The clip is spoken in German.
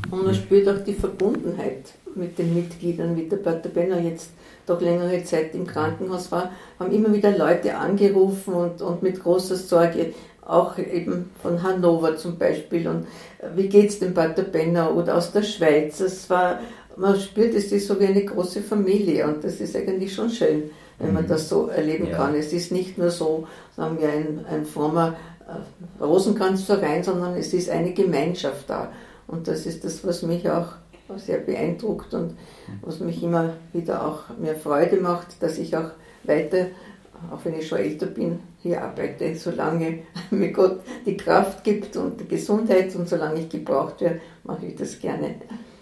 Und man spürt auch die Verbundenheit mit den Mitgliedern, wie der Pater Benno jetzt doch längere Zeit im Krankenhaus war, haben immer wieder Leute angerufen und mit großer Sorge, auch eben von Hannover zum Beispiel, und wie geht's dem Pater Benno, oder aus der Schweiz. Man spürt, es ist so wie eine große Familie, und das ist eigentlich schon schön, wenn man das so erleben kann. Es ist nicht nur so, sagen wir, ein frommer Rosenkranzverein, sondern es ist eine Gemeinschaft da. Und das ist das, was mich auch sehr beeindruckt und was mich immer wieder auch mir Freude macht, dass ich auch weiter, auch wenn ich schon älter bin, hier arbeite, solange mir Gott die Kraft gibt und die Gesundheit, und solange ich gebraucht werde, mache ich das gerne.